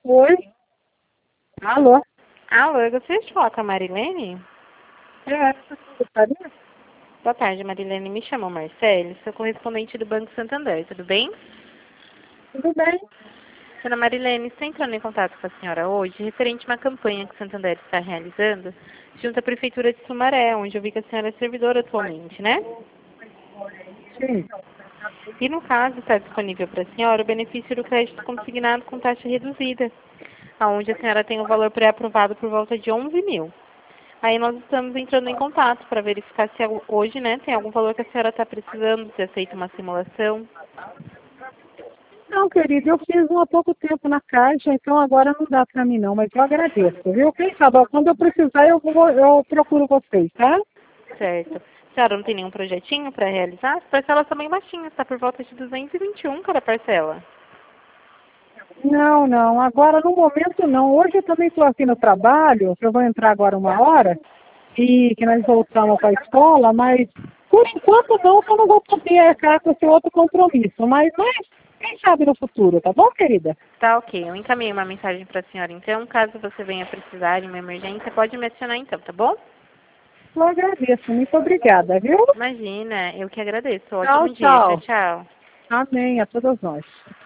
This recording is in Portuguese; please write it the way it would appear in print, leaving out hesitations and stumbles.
Oi? Alô? Alô, eu gostaria de falar com a Marilene? Essa secretaria? Boa tarde, Marilene. Me chamo Marcele, sou correspondente do Banco Santander, tudo bem? Tudo bem? Dona Marilene, estou entrando em contato com a senhora hoje, referente a uma campanha que o Santander está realizando junto à Prefeitura de Sumaré, onde eu vi que a senhora é servidora atualmente, né? Sim. E no caso, está disponível para a senhora o benefício do crédito consignado com taxa reduzida, onde a senhora tem o valor pré-aprovado por volta de 11 mil. Aí nós estamos entrando em contato para verificar se hoje, né, tem algum valor que a senhora está precisando, se aceita uma simulação. Não, querido, eu fiz há pouco tempo na Caixa, então agora não dá para mim não, mas eu agradeço, viu? Quem sabe, ó, quando eu precisar eu procuro vocês, tá? Certo. A senhora não tem nenhum projetinho para realizar? As parcelas são bem baixinhas, está por volta de 221 cada parcela. Não, não, agora no momento não. Hoje eu também estou aqui no trabalho, que eu vou entrar agora uma hora, e que nós voltamos para a escola, mas por enquanto não, que eu não vou poder arcar com esse outro compromisso. Mas quem sabe no futuro, tá bom, querida? Tá ok, eu encaminhei uma mensagem para a senhora então, caso você venha precisar de uma emergência, pode me acionar então, tá bom? Eu agradeço, muito obrigada, viu? Imagina, eu que agradeço. Tchau, Ótimo dia, tchau, tchau. tchau. Amém a todos nós.